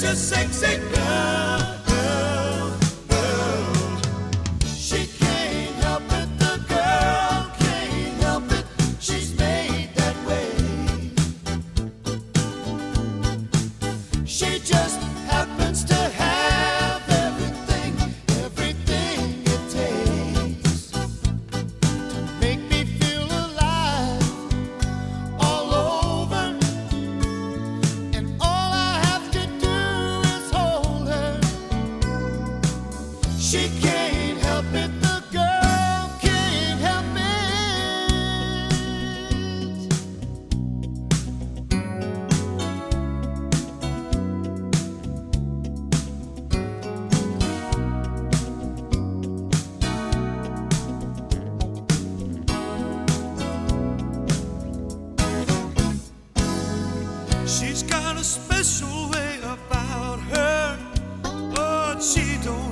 a sexy girl, girl, girl. She can't help it, the girl can't help it. She's made that way. She just happens to have everything, everything it takes to make me feel alive all over. And all I have to do is hold her. She can't help it, the girl can't help it. She's got a special way about her. Oh, she don't